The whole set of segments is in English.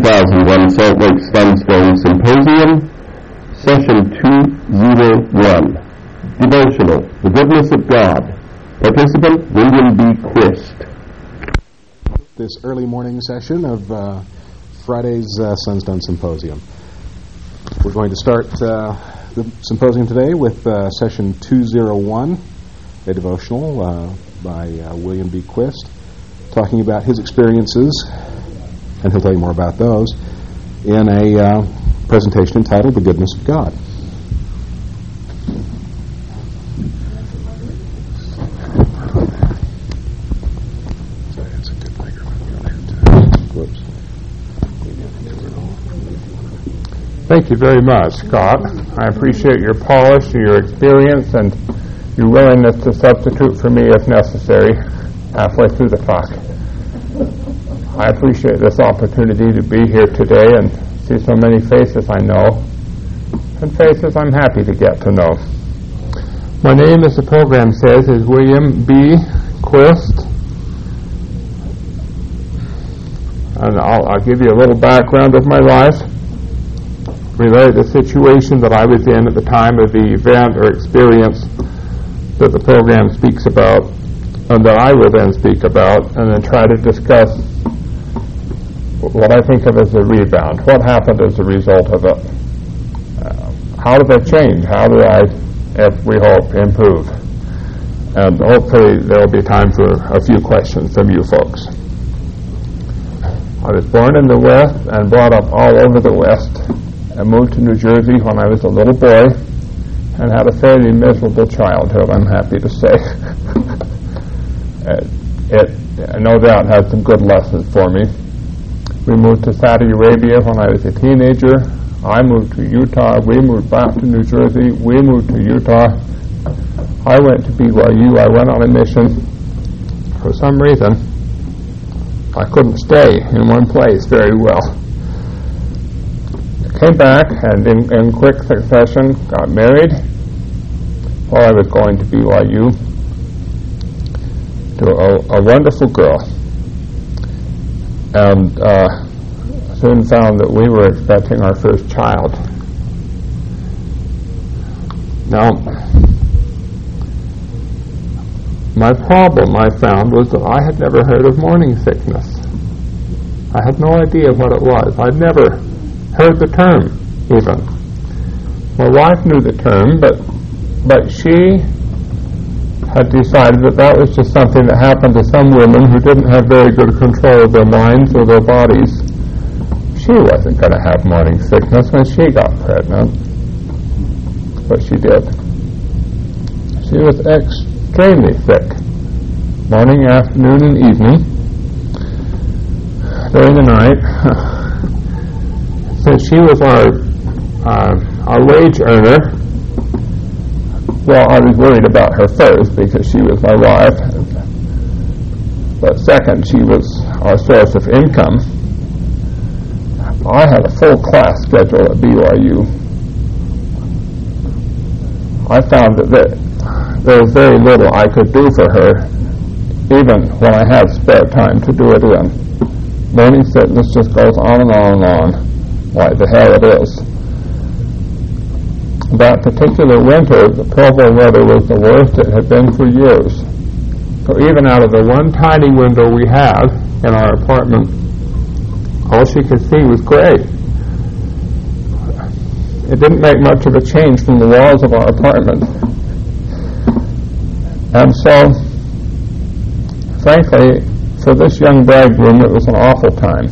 2001 Salt Lake Sunstone Symposium, Session 201, Devotional, The Goodness of God. Participant, William B. Quist. This early morning session of Friday's Sunstone Symposium. We're going to start the symposium today with Session 201, a devotional by William B. Quist, talking about his experiences, and he'll tell you more about those, in a presentation entitled The Goodness of God. Thank you very much, Scott. I appreciate your polish, your experience, and your willingness to substitute for me if necessary halfway through the talk. I appreciate this opportunity to be here today and see so many faces I know, and faces I'm happy to get to know. My name, as the program says, is William B. Quist, and I'll give you a little background of my life, relate the situation that I was in at the time of the event or experience that the program speaks about, and that I will then speak about, and then try to discuss what I think of as a rebound. What happened as a result of it? How did I change? How did I, if we hope, improve? And hopefully there will be time for a few questions from you folks. I was born in the West and brought up all over the West. I moved to New Jersey when I was a little boy and had a fairly miserable childhood, I'm happy to say. It no doubt had some good lessons for me. We moved to Saudi Arabia when I was a teenager. I moved to Utah. We moved back to New Jersey. We moved to Utah. I went to BYU. I went on a mission. For some reason, I couldn't stay in one place very well. Came back and in quick succession got married while I was going to BYU to a wonderful girl, and soon found that we were expecting our first child. Now, my problem, I found, was that I had never heard of morning sickness. I had no idea what it was. I'd never heard the term, even. My wife knew the term, but she had decided that was just something that happened to some women who didn't have very good control of their minds or their bodies. She wasn't going to have morning sickness when she got pregnant, but she did. She was extremely sick, morning, afternoon, and evening, during the night. Since she was our wage earner, well, I was worried about her first because she was my wife, but second, she was our source of income. I had a full class schedule at BYU. I found that there was very little I could do for her, even when I had spare time to do it in. Morning sickness just goes on and on and on. Why the hell it is. That particular winter, the Provo weather was the worst it had been for years. So even out of the one tiny window we had in our apartment, all she could see was gray. It didn't make much of a change from the walls of our apartment. And so, frankly, for this young bridegroom, it was an awful time.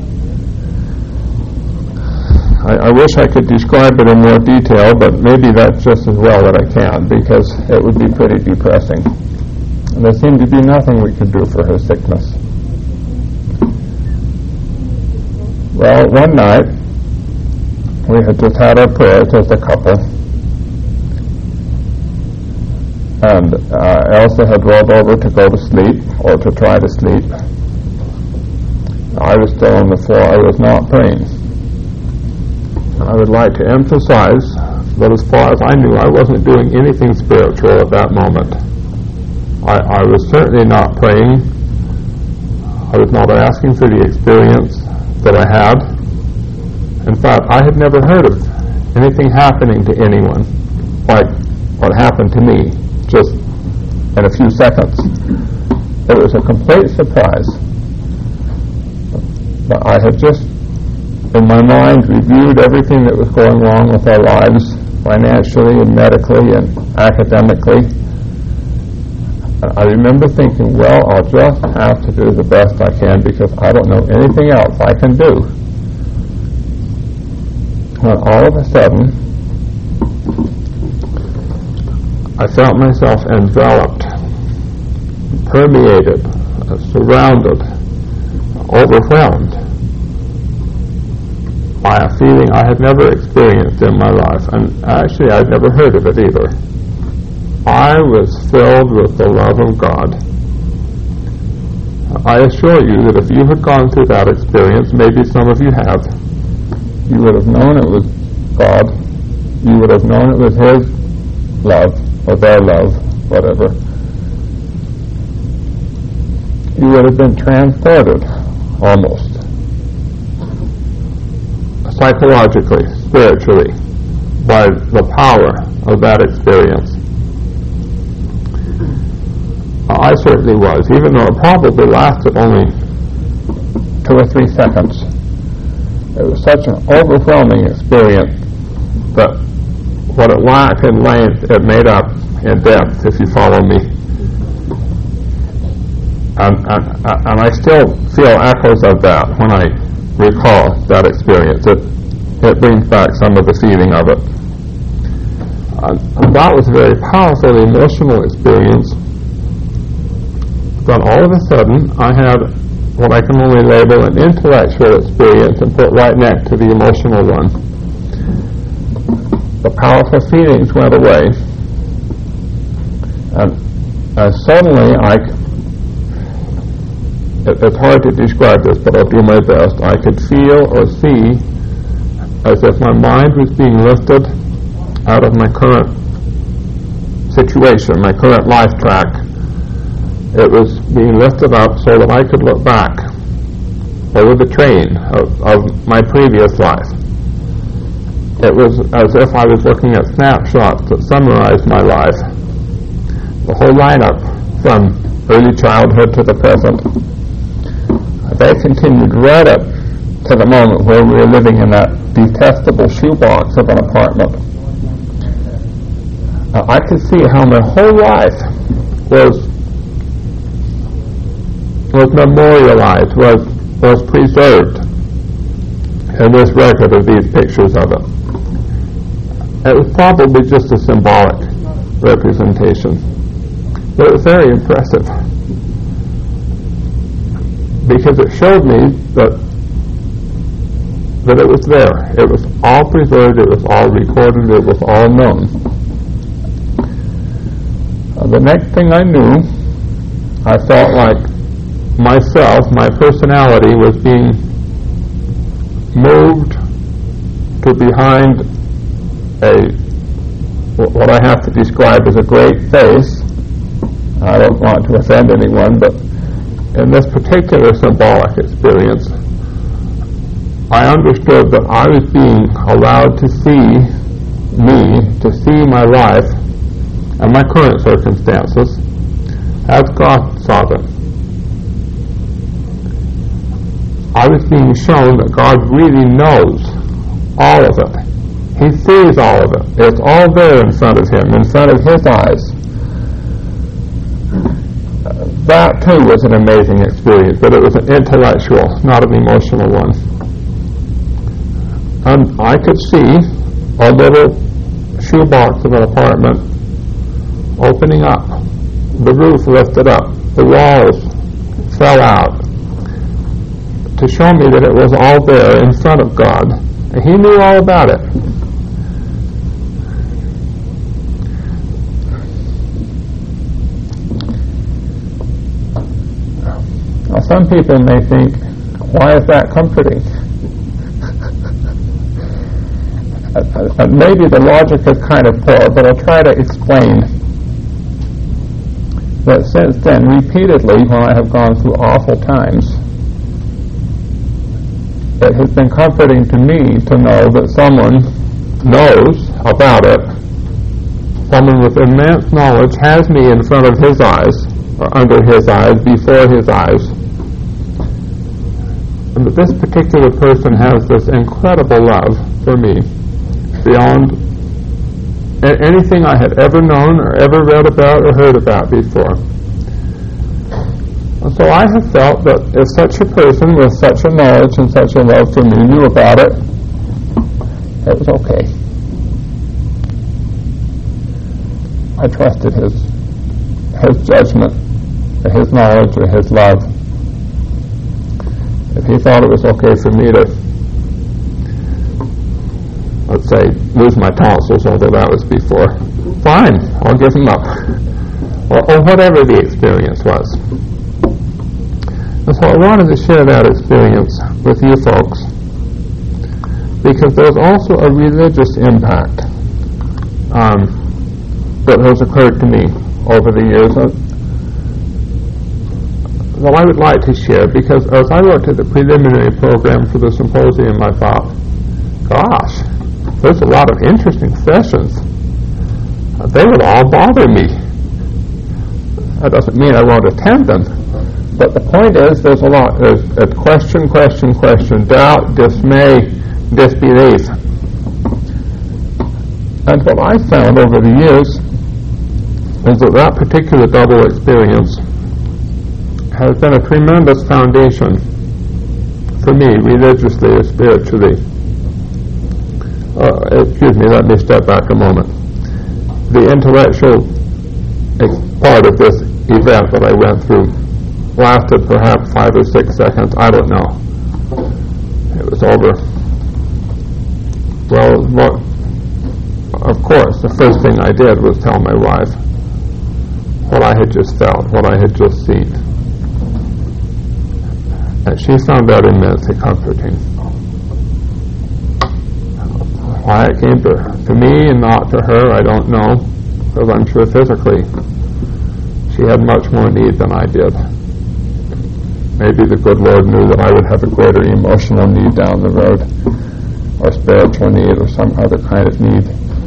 I wish I could describe it in more detail, but maybe that's just as well that I can, because it would be pretty depressing. And there seemed to be nothing we could do for her sickness. Well, one night, we had just had our prayers as a couple, and Elsa had rolled over to go to sleep, or to try to sleep. I was still on the floor. I was not praying. I would like to emphasize that as far as I knew, I wasn't doing anything spiritual at that moment. I was certainly not praying. I was not asking for the experience that I had. In fact, I had never heard of anything happening to anyone like what happened to me just in a few seconds. It was a complete surprise. But I had just, in my mind, reviewed everything that was going wrong with our lives, financially and medically and academically. I remember thinking, well, I'll just have to do the best I can because I don't know anything else I can do. When all of a sudden, I felt myself enveloped, permeated, surrounded, overwhelmed by a feeling I had never experienced in my life, and actually I'd never heard of it either. I was filled with the love of God. I assure you that if you had gone through that experience, maybe some of you have, you would have known it was God, you would have known it was His love, or their love, whatever. You would have been transported, almost, psychologically, spiritually, by the power of that experience. I certainly was, even though it probably lasted only 2 or 3 seconds. It was such an overwhelming experience that what it lacked in length, it made up in depth, if you follow me. And I still feel echoes of that when I recall that experience. It brings back some of the feeling of it. And that was a very powerful emotional experience. But all of a sudden, I had what I can only label an intellectual experience and put right next to the emotional one. The powerful feelings went away, and suddenly it's hard to describe this, but I'll do my best. I could feel or see as if my mind was being lifted out of my current situation, my current life track. It was being lifted up so that I could look back over the train of my previous life. It was as if I was looking at snapshots that summarized my life. The whole lineup from early childhood to the present. They continued right up to the moment where we were living in that detestable shoebox of an apartment. I could see how my whole life was memorialized, was preserved in this record of these pictures of it. It was probably just a symbolic representation, but it was very impressive because it showed me that it was there. It was all preserved, it was all recorded, it was all known. The next thing I knew, I felt like myself, my personality, was being moved to behind what I have to describe as a great face. I don't want to offend anyone, but in this particular symbolic experience, I understood that I was being allowed to see me, to see my life and my current circumstances as God saw them. I was being shown that God really knows all of it. He sees all of it. It's all there in front of Him, in front of His eyes. That too was an amazing experience, but it was an intellectual, not an emotional one. And I could see a little shoebox of an apartment opening up, the roof lifted up, the walls fell out, to show me that it was all there in front of God. And He knew all about it. Now, some people may think, why is that comforting? Maybe the logic is kind of poor, but I'll try to explain that since then, repeatedly, when I have gone through awful times, it has been comforting to me to know that someone knows about it. Someone with immense knowledge has me in front of his eyes, or under his eyes, before his eyes. And that this particular person has this incredible love for me, beyond anything I had ever known or ever read about or heard about before. And so I have felt that if such a person with such a knowledge and such a love for me knew about it, it was okay. I trusted his judgment, or his knowledge, or his love. If he thought it was okay for me to, let's say, lose my tonsils, although that was before, fine, I'll give him up. Or whatever the experience was. And so I wanted to share that experience with you folks, because there's also a religious impact that has occurred to me over the years that I would like to share, because as I looked at the preliminary program for the symposium, I thought, gosh, there's a lot of interesting sessions. They would all bother me. That doesn't mean I won't attend them. But the point is, there's a lot. There's a question, doubt, dismay, disbelief. And what I found over the years is that particular double experience has been a tremendous foundation for me, religiously or spiritually. Let me step back a moment. The intellectual part of this event that I went through lasted perhaps 5 or 6 seconds, I don't know. It was over. Well, of course, the first thing I did was tell my wife what I had just felt, what I had just seen. And she found that immensely comforting. Why it came to me and not to her, I don't know, because I'm sure physically she had much more need than I did. Maybe the good Lord knew that I would have a greater emotional need down the road, or spiritual need, or some other kind of need.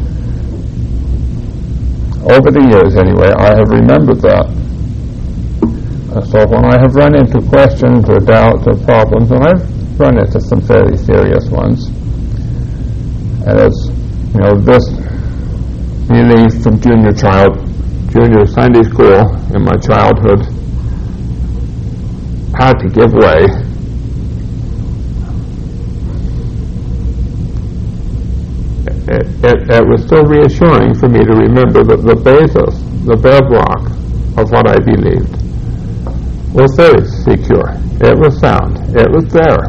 Over the years, anyway, I have remembered that. So when I have run into questions or doubts or problems, and I've run into some fairly serious ones, and as you know, this relief from junior Sunday school in my childhood had to give way. It was still reassuring for me to remember that the basis, the bedrock of what I believed was very secure. It was sound. It was there.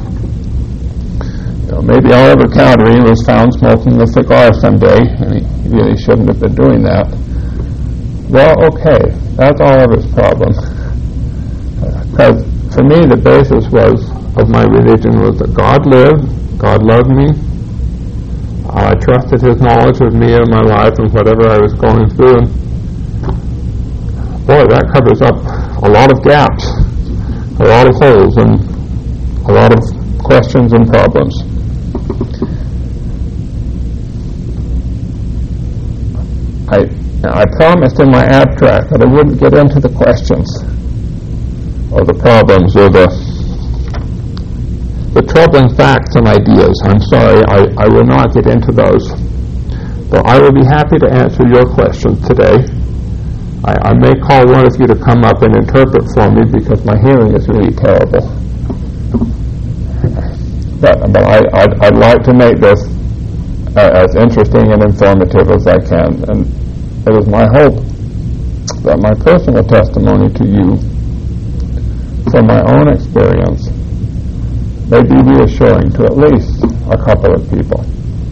Maybe all I'll ever counter he was found smoking a cigar someday, and he really shouldn't have been doing that. Well, okay, that's all of his problem. Because for me, the basis of my religion was that God lived, God loved me. I trusted his knowledge of me and my life and whatever I was going through. And boy, that covers up a lot of gaps, a lot of holes, and a lot of questions and problems. I promised in my abstract that I wouldn't get into the questions or the problems or the troubling facts and ideas. I'm sorry, I will not get into those. But I will be happy to answer your questions today. I may call one of you to come up and interpret for me because my hearing is really terrible. But I'd like to make this as interesting and informative as I can. And it is my hope that my personal testimony to you from my own experience may be reassuring to at least a couple of people.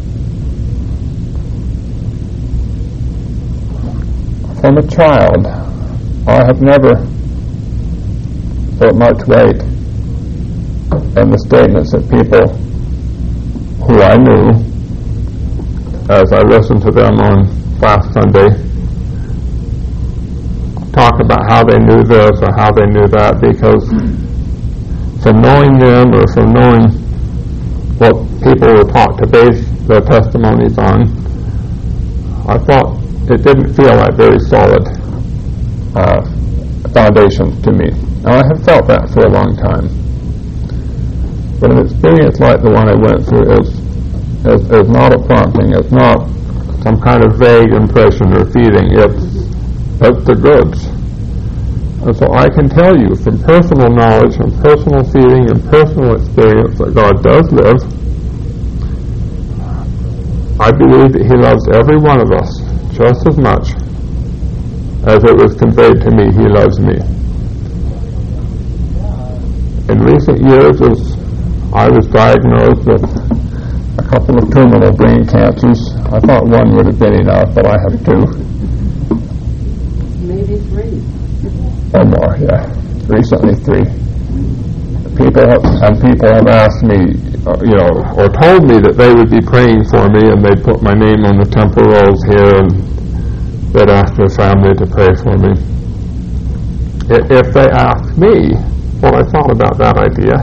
From a child, I have never put much weight in the statements that people who I knew, as I listened to them on last Sunday, talk about how they knew this or how they knew that, because from knowing them or from knowing what people were taught to base their testimonies on, I thought it didn't feel like very solid foundations to me. And I have felt that for a long time. But an experience like the one I went through is not a prompting. It's not some kind of vague impression or feeling. It's the goods. And so I can tell you from personal knowledge and personal feeling and personal experience that God does live. I believe that He loves every one of us just as much as it was conveyed to me He loves me. In recent years, as I was diagnosed with a couple of terminal brain cancers, I thought one would have been enough, but I have two. Maybe three. Or more, yeah. Recently 3. People have asked me, or told me that they would be praying for me, and they'd put my name on the temple rolls here, and they'd ask their family to pray for me. If they asked me what I thought about that idea,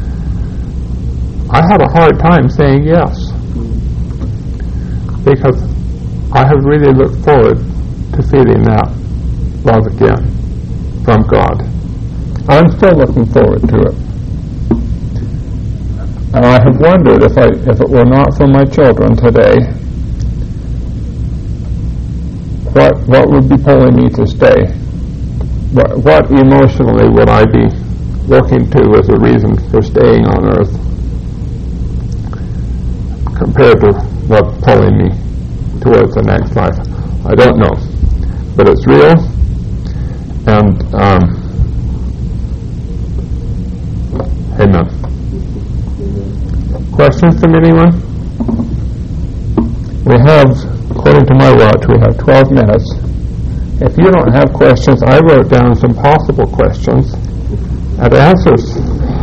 I had a hard time saying yes, because I have really looked forward to feeling that love again from God. I'm still looking forward to it. And I have wondered if it were not for my children today, what would be pulling me to stay? What emotionally would I be looking to as a reason for staying on earth compared to what's pulling me towards the next life? I don't know. But it's real. And amen. Questions from anyone? We have, according to my watch, we have 12 minutes. If you don't have questions, I wrote down some possible questions and answers.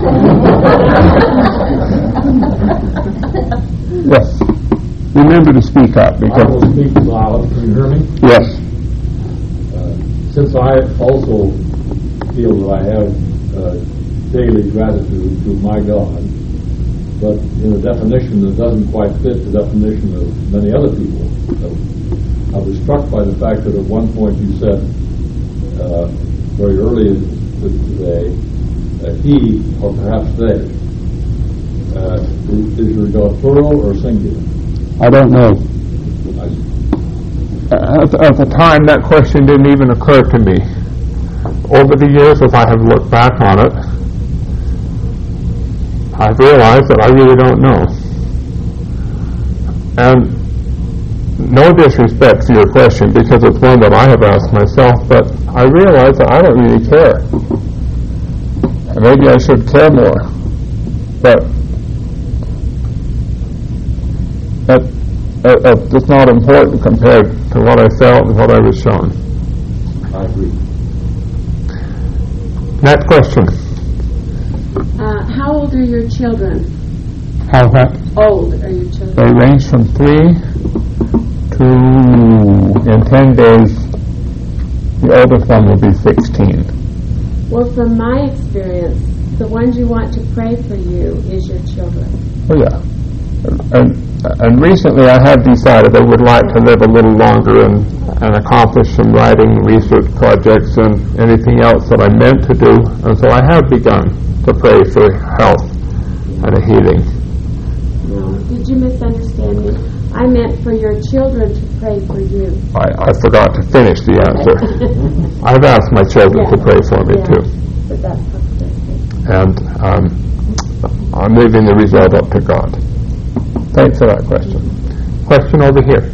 Yes. Remember to speak up. I will speak loud. Can you hear me? Yes. Since I also feel that I have daily gratitude to my God, but in a definition that doesn't quite fit the definition of many other people, I was struck by the fact that at one point you said, very early today, he, or perhaps they. Is your God plural or singular? I don't know. At the time, that question didn't even occur to me. Over the years, as I have looked back on it, I've realized that I really don't know. And no disrespect to your question, because it's one that I have asked myself, but I realize that I don't really care. And maybe I should care more. But it's not important compared to what I felt and what I was shown. I agree. Next question. How old are your children? How Old are your children? they range from 3 to, in 10 days, the oldest one will be 16. Well, from my experience, the ones you want to pray for you is your children. Oh yeah. And recently I have decided I would like to live a little longer and accomplish some writing, research projects, and anything else that I meant to do. And so I have begun to pray for health and a healing. No, did you misunderstand me? I meant for your children to pray for you. I forgot to finish the answer. I've asked my children to pray for me too. But that's And I'm leaving the result up to God. Thanks for that question. Question over here.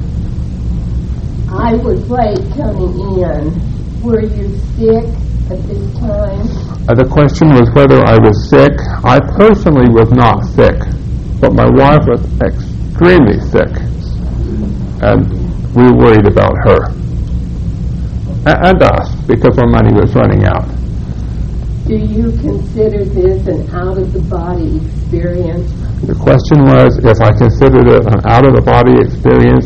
I was late coming in. Were you sick at this time? The question was whether I was sick. I personally was not sick, but my wife was extremely sick, and we were worried about her. And us, because our money was running out. Do you consider this an out-of-the-body experience? The question was if I considered it an out-of-the-body experience.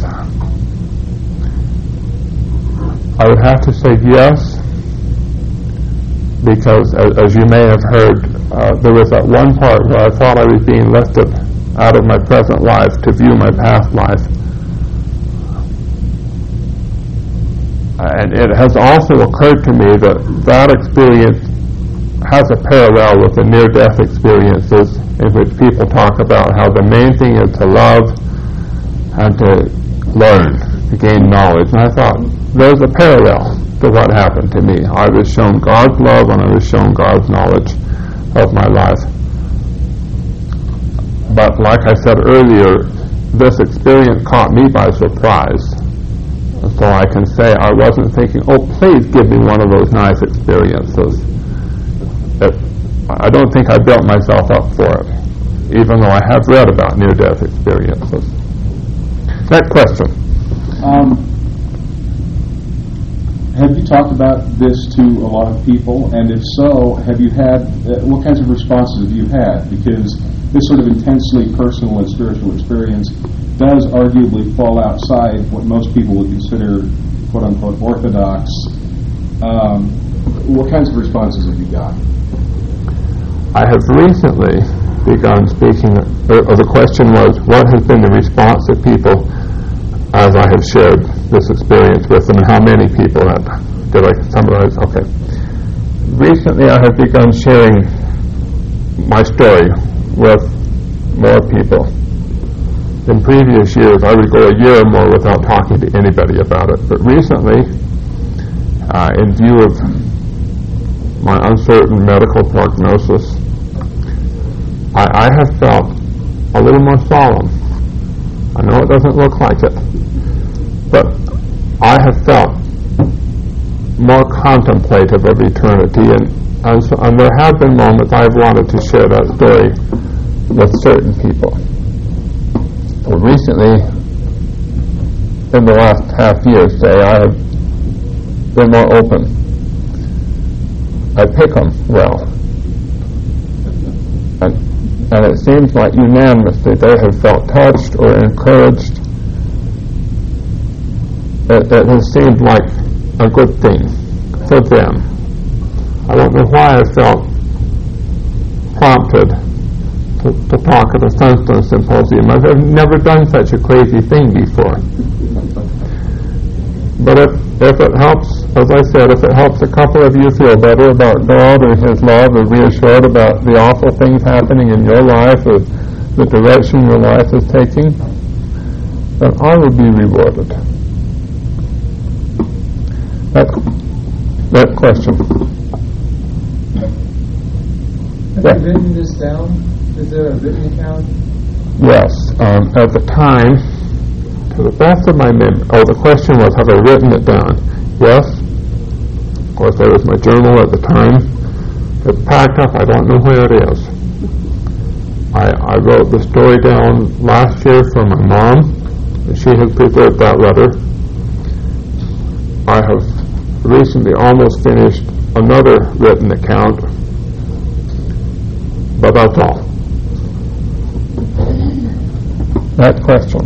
I would have to say yes, because as you may have heard, there was that one part where I thought I was being lifted out of my present life to view my past life. And it has also occurred to me that that experience has a parallel with the near-death experiences in which people talk about how the main thing is to love and to learn, to gain knowledge. And I thought, there's a parallel to what happened to me. I was shown God's love and I was shown God's knowledge of my life. But like I said earlier, this experience caught me by surprise. So I can say I wasn't thinking, oh, please give me one of those nice experiences. I don't think I built myself up for it, even though I have read about near-death experiences. Next question. Have you talked about this to a lot of people? And if so, have you had, what kinds of responses have you had? Because this sort of intensely personal and spiritual experience does arguably fall outside what most people would consider quote-unquote orthodox. What kinds of responses have you got? I have recently begun speaking, or the question was, what has been the response of people as I have shared this experience with them, and how many people did I summarize? Okay. Recently I have begun sharing my story with more people. In previous years, I would go a year or more without talking to anybody about it. But recently, in view of my uncertain medical prognosis, I have felt a little more solemn. I know it doesn't look like it, but I have felt more contemplative of eternity, and there have been moments I've wanted to share that story with certain people. Well, recently, in the last half year, say, I have been more open. I pick them well. And it seems like unanimously they have felt touched or encouraged. It has seemed like a good thing for them. I don't know why I felt prompted to talk at a Sunstone Symposium. I've never done such a crazy thing before. But if it helps, as I said, if it helps a couple of you feel better about God or His love, or reassured about the awful things happening in your life or the direction your life is taking, then I will be rewarded. That question. Have you written this down? Is there a written account? Yes. At the time, to the best of my memory, the question was, have I written it down? Yes. Of course, there was my journal at the time. It's packed up. I don't know where it is. I wrote the story down last year for my mom. She has preserved that letter. I have recently almost finished another written account, but that's all. That question.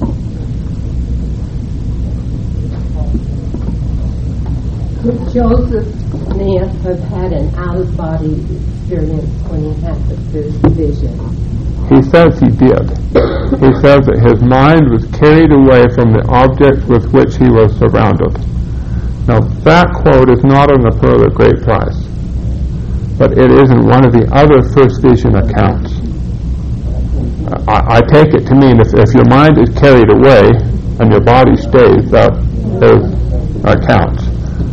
Could Joseph Smith have had an out-of-body experience when he had the first vision? He says he did. He says that his mind was carried away from the object with which he was surrounded. Now, that quote is not in the Pearl of Great Price, but it is in one of the other first vision accounts. I take it to mean if your mind is carried away and your body stays, that counts.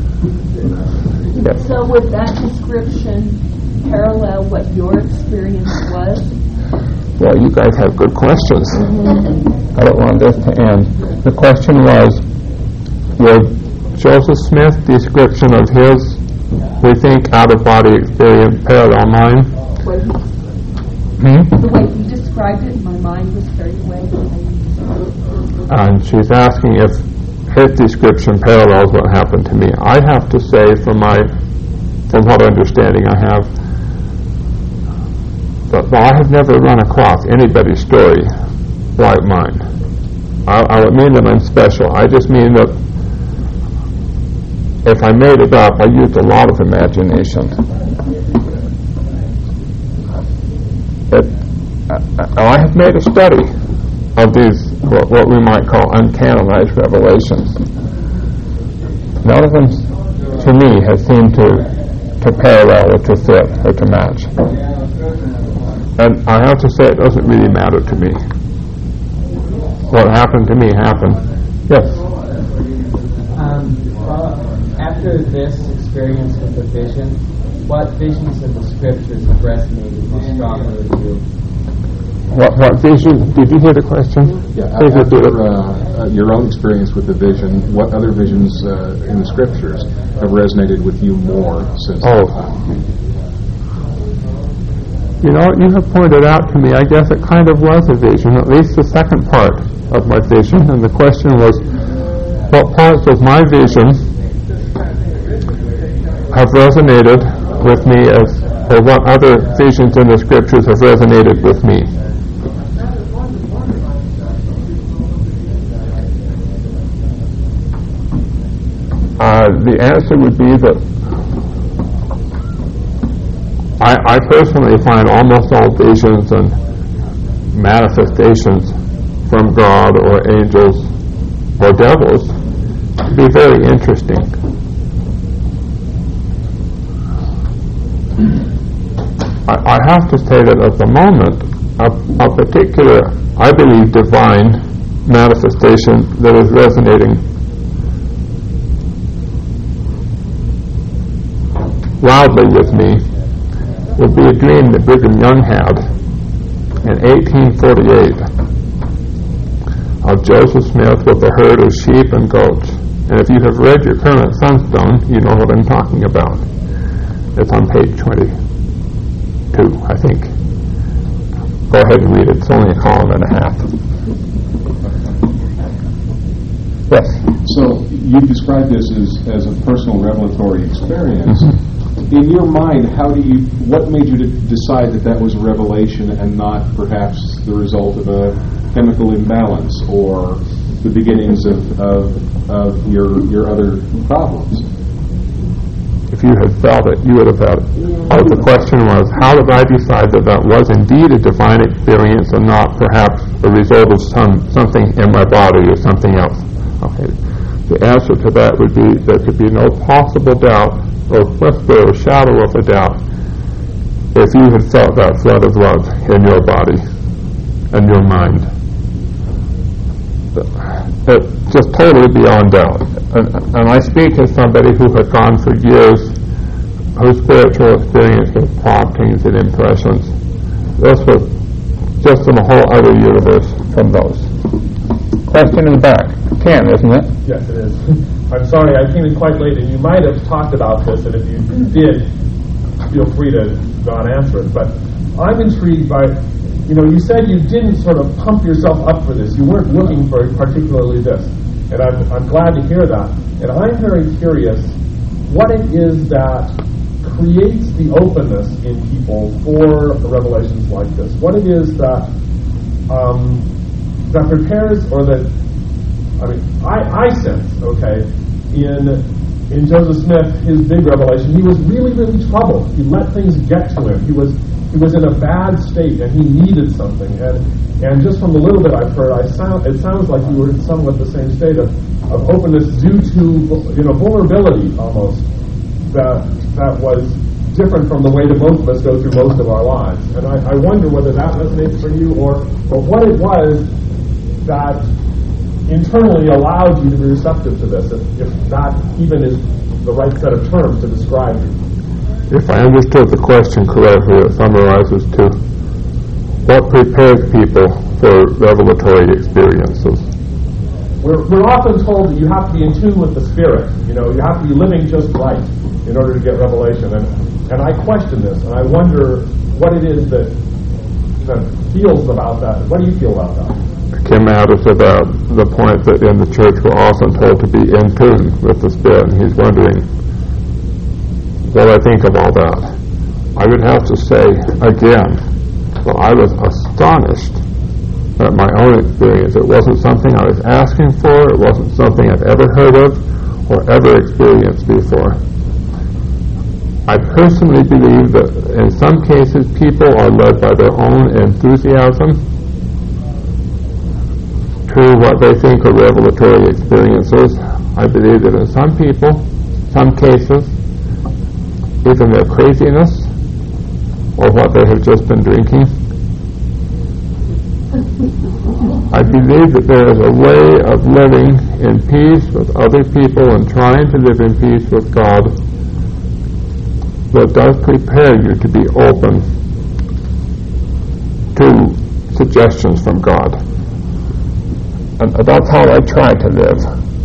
Yes. So would that description parallel what your experience was? Well, you guys have good questions. I don't want this to end. The question was, would Joseph Smith's description of his, we think, out-of-body experience parallel mine? The way you described it, my mind was carried away. And she's asking if his description parallels what happened to me. I have to say, from what understanding I have, but I have never run across anybody's story like mine. I don't mean that I'm special. I just mean that if I made it up, I used a lot of imagination. I have made a study of these, what we might call uncanonized revelations. None of them, to me, have seemed to parallel or to fit or to match. And I have to say, it doesn't really matter to me. What happened to me happened. Yes? After this experience with the vision, what visions in the scriptures have resonated most strongly with you? What vision? Did you hear the question? Yeah, after your own experience with the vision, what other visions in the scriptures have resonated with you more since that time? You know, you have pointed out to me, I guess it kind of was a vision, at least the second part of my vision, and the question was, what parts of my vision have resonated with me or what other visions in the scriptures have resonated with me? The answer would be that I personally find almost all visions and manifestations from God or angels or devils to be very interesting. I have to say that at the moment, a particular, I believe, divine manifestation that is resonating loudly with me would be a dream that Brigham Young had in 1848 of Joseph Smith with a herd of sheep and goats. And if you have read your current Sunstone, you know what I'm talking about. It's on page 22, I think. Go ahead and read it. It's only a column and a half. Yes? So you described this as a personal revelatory experience. Mm-hmm. In your mind, what made you decide that was a revelation and not perhaps the result of a chemical imbalance or the beginnings of your other problems? If you had felt it, you would have had it. The question was, how did I decide that was indeed a divine experience and not perhaps a result of something in my body or something else? Okay. The answer to that would be there could be no possible doubt or whisper or shadow of a doubt if you had felt that flood of love in your body and your mind. It's just totally beyond doubt. And I speak as somebody who had gone for years, whose spiritual experience with promptings and impressions. This was just in a whole other universe from those. Question in the back. Ken, isn't it? Yes, it is. I'm sorry, I came in quite late, and you might have talked about this, and if you did, feel free to not answer it. But I'm intrigued by, you said you didn't sort of pump yourself up for this. You weren't looking for particularly this. And I'm glad to hear that. And I'm very curious what it is that creates the openness in people for revelations like this. What it is that that prepares, or that, I sense, in Joseph Smith, his big revelation, he was really, really troubled. He let things get to him. He was in a bad state, and he needed something. And just from the little bit I've heard, it sounds like you were in somewhat the same state of openness due to vulnerability almost that was different from the way that most of us go through most of our lives. And I wonder whether that resonates for you, or what it was that internally allowed you to be receptive to this, if that even is the right set of terms to describe you. If I understood the question correctly, it summarizes to what prepares people for revelatory experiences. We're often told that you have to be in tune with the Spirit. You have to be living just right in order to get revelation. And I question this, and I wonder what it is that feels about that. What do you feel about that? Kim added about the point that in the church we're often told to be in tune with the Spirit, and he's wondering what I think of all that. I would have to say again that I was astonished at my own experience. It wasn't something I was asking for. It wasn't something I've ever heard of or ever experienced before. I personally believe that in some cases people are led by their own enthusiasm to what they think are revelatory experiences. I believe that in some people, some cases, even their craziness or what they have just been drinking. I believe that there is a way of living in peace with other people and trying to live in peace with God that does prepare you to be open to suggestions from God. And that's how I try to live.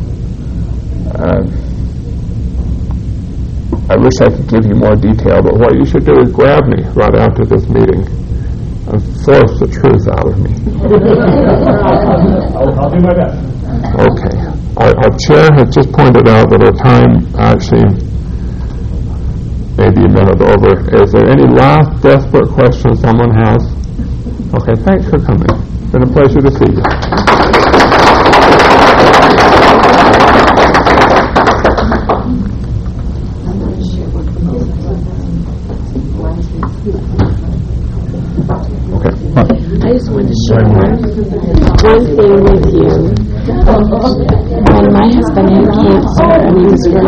I wish I could give you more detail, but what you should do is grab me right after this meeting and force the truth out of me. I'll do my best. Okay. Our chair has just pointed out that our time actually may be a minute over. Is there any last desperate question someone has? Okay, thanks for coming. It's been a pleasure to see you. I just wanted to share one thing with you. When my husband had cancer and he was really